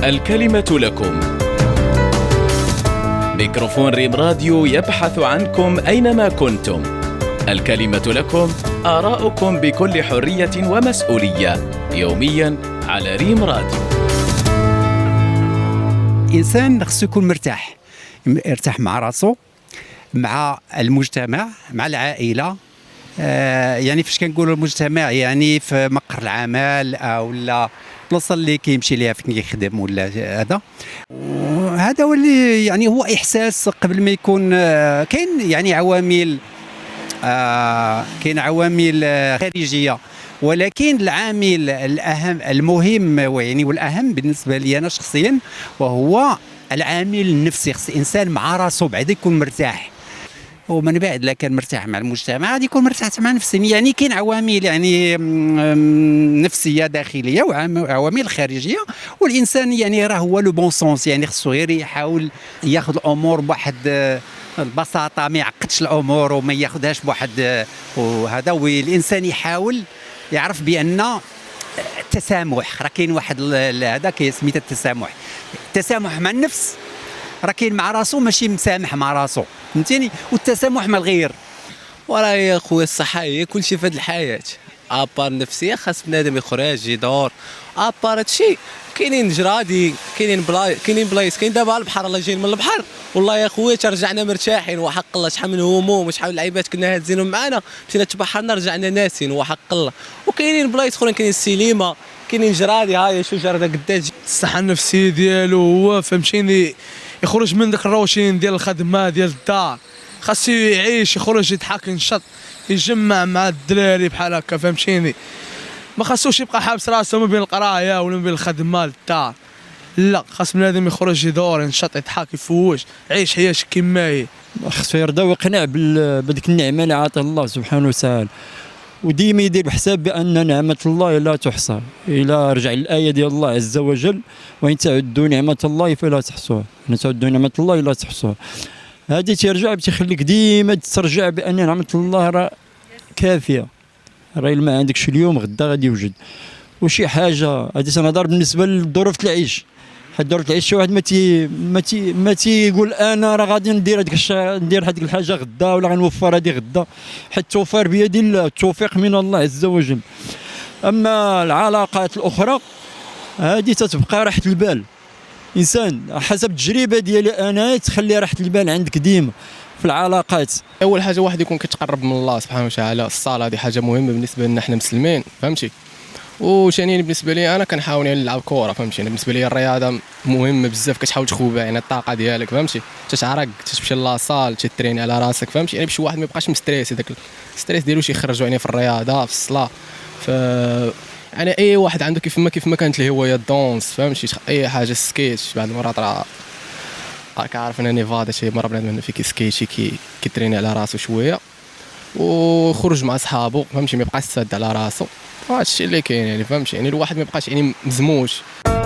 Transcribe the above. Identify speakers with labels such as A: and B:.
A: الكلمة لكم. ميكروفون ريم راديو يبحث عنكم أينما كنتم. الكلمة لكم، آراؤكم بكل حرية ومسؤولية، يوميا على ريم راديو.
B: إنسان خصو يكون مرتاح مع راسو، مع المجتمع، مع العائلة. يعني فاش كنقولوا المجتمع يعني في مقر العمل او لا البلاصه اللي كيمشي ليها فين كيخدم ولا هذا هو اللي يعني هو احساس قبل ما يكون كاين يعني عوامل خارجيه، ولكن العامل الاهم المهم يعني والاهم بالنسبه لي انا شخصيا وهو العامل النفسي. خص الانسان مع راسو بعد يكون مرتاح، ومن بعد لا كان مرتاح مع المجتمع غادي يكون مرتاح مع نفسه. يعني كاين عوامل يعني نفسيه داخليه وعوامل خارجيه، والانسان يعني راه هو لو بون سونس، يعني خصو غير يحاول ياخذ الامور بواحد البساطه، ما يعقدش الامور وما ياخذهاش بواحد وهذا. والانسان يحاول يعرف بان التسامح، راه كاين واحد هذا كيسميتها التسامح مع النفس، راه كاين مع راسو ماشي مسامح مع راسو، فهمتيني؟ والتسامح مع الغير.
C: وراه يا خويا الصحه هي كلشي في هذه الحياه. ابار النفسيه خاص بنادم يخرج يدور. ابار هادشي كاينين جرادي، كاينين بلايص، كاين دابا البحر، الله جايين من البحر والله يا خويا ترجعنا مرتاحين وحق الله. شحال من هموم وشحال من لعيبات كنا هازينهم معنا مشينا تبحرنا رجعنا ناسين وحق الله. وكاينين بلايص اخرين كاينين السينما، كاينين جرادي، هاي شجر هذا قداش.
D: الصحه النفسيه ديالو هو فهمتيني يخرج من داك الروشين ديال الخدمه ديال الدار، خاصو يعيش، يخرج يضحك ينشط يجمع مع الدراري بحال هكا، فهمتيني؟ ما خاصوش يبقى حابس راسو ما بين القرايه ولا ما بين الخدمه للدار، لا، خاص بنادم يخرج يدور ينشط يضحك يفوش يعيش حياته كما هي.
E: خاصو يرضى ويقنع بديك النعمه اللي عطاه الله سبحانه وتعالى، وديما يدير بحساب بان نعمه الله لا تحصى. الى رجع الايه ديال الله عز وجل: وان تعدوا نعمه الله فلا تحصوها، ان تعدوا نعمه الله لا تحصوها. هذه ترجع بتخليك ديما ترجع بان نعمه الله راه كافيه، راه ما عندكش اليوم غدا غادي يوجد. وشي حاجه هذه تنهضر بالنسبه لظروف العيش. ظروف العيش شي واحد ما تيقول انا راه غادي ندير هذيك الحاجه غدا ولا غنوفر هذه غدا، حيت التوفير بيد الله، التوفيق من الله عز وجل. اما العلاقات الاخرى هذه تتبقى راحه البال. انسان حسب التجربه ديالي انا تخلي راحه البال عندك ديما في العلاقات.
C: اول حاجه واحد يكون كيتقرب من الله سبحانه وتعالى، الصلاه هذه حاجه مهمه بالنسبه لنا حنا مسلمين، فهمتي؟ وثانيا بالنسبه لي انا كنحاول نلعب كره، فهمتي؟ بالنسبه لي الرياضه مهمه بزاف، كتحاول تخوبع يعني الطاقه ديالك، فهمتي؟ تتعرق، تمشي لاصال، تتريني على راسك، فهمتي؟ يعني باش واحد ما يبقاش مستريس، داك الستريس ديالو يخرجوا يعني في الرياضه، في الصلاه، يعني اي واحد عنده كيف ما كانت الهوايه الدونس، فهمتي؟ اي حاجه السكيتش، بعض المرات راه كعارف انا نيفادا شي مره بنادم فيه كيسكيتشي كيتريني على راسو شويه وخرج مع صحابو، فهمتي؟ ما يبقاش ساد على راسو، هذا الشيء اللي كاين يعني، فهمتي؟ يعني الواحد ما يبقاش يعني مزموج.